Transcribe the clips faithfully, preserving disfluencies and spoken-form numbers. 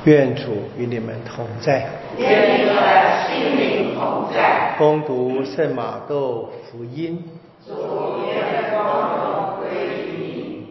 愿主与你们同在， 愿你的心灵同在。 恭读圣马窦福音。 主，愿光荣归于你。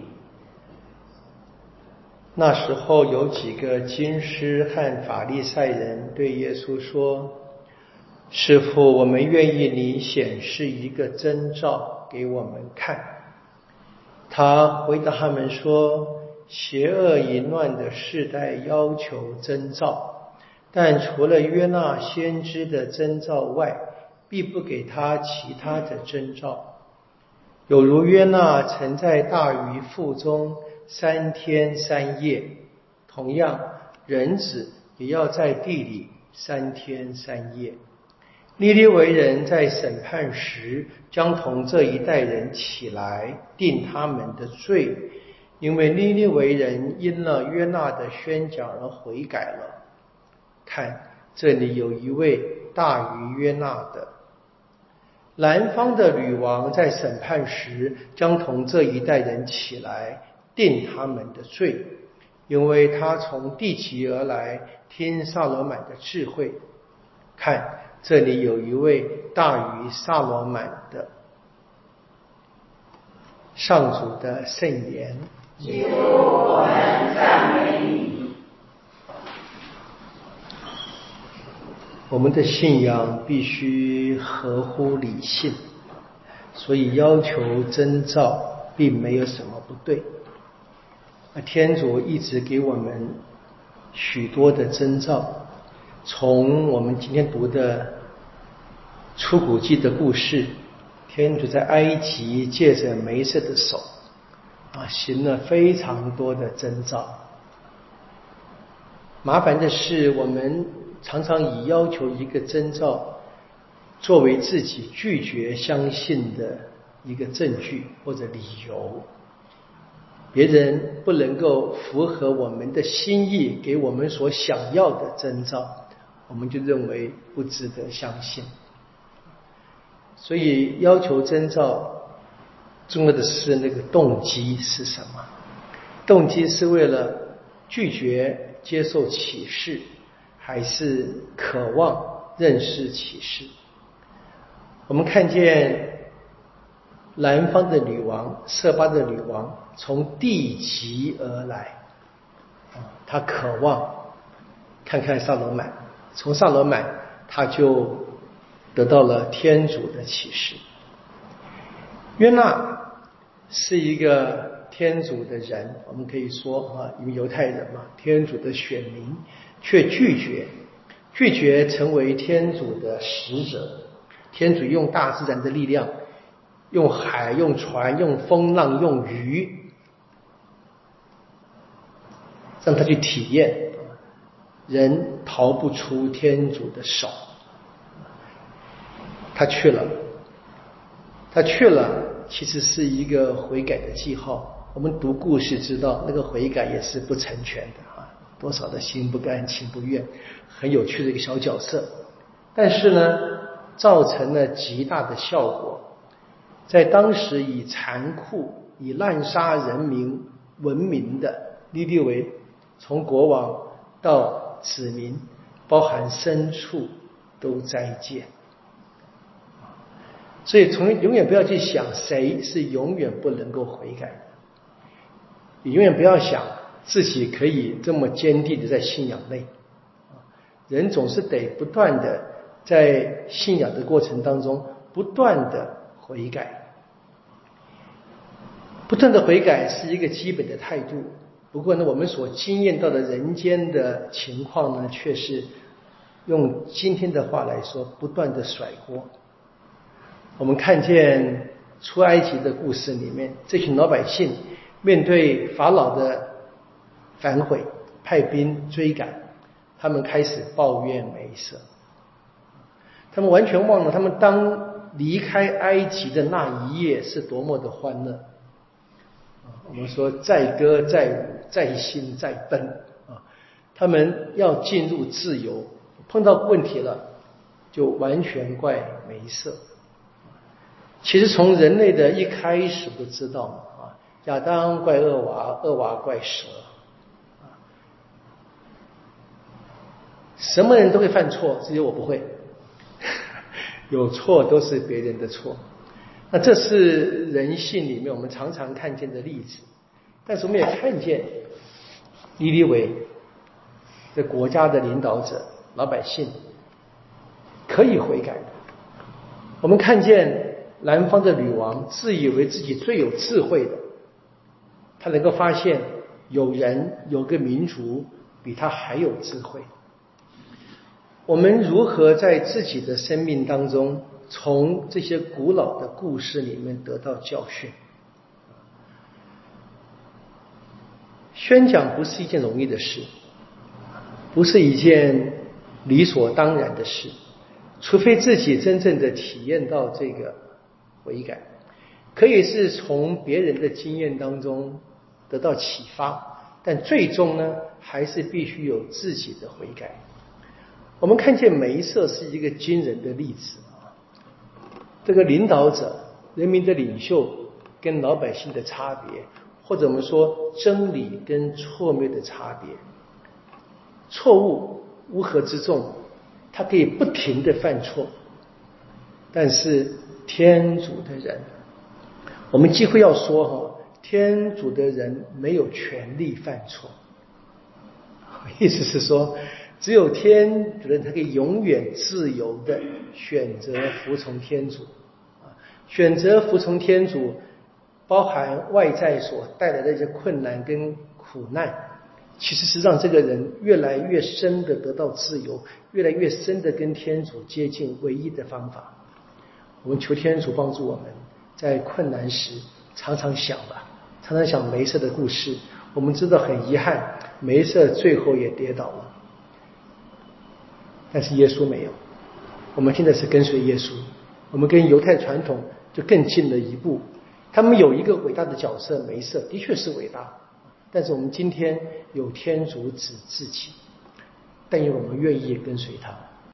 那时候有几个经师和法利赛人对耶稣说：“师父，我们愿意你显示一个征兆给我们看。”他回答他们说：“邪恶淫乱的世代要求征兆，但除了约纳先知的征兆外，必不给他其他的征兆。有如约纳曾在大鱼腹中三天三夜，同样人子也要在地里三天三夜。尼尼微人在审判时，将同这一代人起来，定他们的罪，因为尼尼微人因了约纳的宣讲而悔改了。看，这里有一位大于约纳的。南方的女王在审判时，将同这一代人起来，定他们的罪，因为他从地极而来，听撒罗满的智慧。看，这里有一位大于撒罗满的。上主的圣言。 基督，我们赞美你。 我们的信仰必须合乎理性，所以要求征兆并没有什么不对。天主一直给我们许多的征兆，从我们今天读的出谷记的故事，天主在埃及借着梅瑟的手啊，行了非常多的征兆。麻烦的是，我们常常以要求一个征兆作为自己拒绝相信的一个证据或者理由。别人不能够符合我们的心意，给我们所想要的征兆，我们就认为不值得相信。所以要求征兆重要的是那个动机是什么？动机是为了拒绝接受启示，还是渴望认识启示？我们看见南方的女王，色巴的女王从地极而来，她渴望看看撒罗满，从撒罗满她就得到了天主的启示。约纳是一个天主的人，我们可以说啊，因为犹太人嘛，天主的选民，却拒绝拒绝成为天主的使者。天主用大自然的力量，用海，用船，用风浪，用鱼，让他去体验，人逃不出天主的手。他去了，他去了，其实是一个悔改的记号。我们读故事知道，那个悔改也是不成全的啊，多少的心不甘情不愿，很有趣的一个小角色。但是呢，造成了极大的效果。在当时以残酷、以滥杀人民闻名的尼尼微，从国王到子民，包含牲畜都斋戒。所以从永远不要去想谁是永远不能够悔改的，你永远不要想自己可以这么坚定的在信仰内。人总是得不断的在信仰的过程当中不断的悔改。不断的悔改是一个基本的态度，不过呢，我们所经验到的人间的情况呢，却是用今天的话来说，不断的甩锅。我们看见出埃及的故事里面，这群老百姓面对法老的反悔，派兵追赶，他们开始抱怨梅瑟，他们完全忘了他们当离开埃及的那一夜是多么的欢乐。我们说载歌载舞载兴载奔啊，他们要进入自由，碰到问题了就完全怪梅瑟。其实从人类的一开始都知道啊，亚当怪厄娃，厄娃怪蛇。 什么人都会犯错，只有我不会。有错都是别人的错。那这是人性里面我们常常看见的例子。但是我们也看见尼尼微的国家的领导者老百姓可以悔改的。我们看见南方的女王自以为自己最有智慧的，她能够发现有人有个民族比她还有智慧。我们如何在自己的生命当中从这些古老的故事里面得到教训？宣讲不是一件容易的事，不是一件理所当然的事，除非自己真正的体验到这个悔改，可以是从别人的经验当中得到启发，但最终呢，还是必须有自己的悔改。我们看见梅瑟是一个惊人的例子啊，这个领导者、人民的领袖跟老百姓的差别，或者我们说真理跟错谬的差别。错误乌合之众，他可以不停地犯错，但是天主的人，我们几乎要说哈，天主的人没有权利犯错。意思是说，只有天主的人他可以永远自由地选择服从天主。选择服从天主，包含外在所带来的一些困难跟苦难，其实是让这个人越来越深的得到自由，越来越深的跟天主接近唯一的方法。我们求天主帮助我们，在困难时常常想吧，常常想梅瑟的故事。我们知道很遗憾，梅瑟最后也跌倒了，但是耶稣没有。我们现在是跟随耶稣，我们跟犹太传统就更近了一步。他们有一个伟大的角色，梅瑟的确是伟大，但是我们今天有天主子自己，但愿我们愿意跟随他。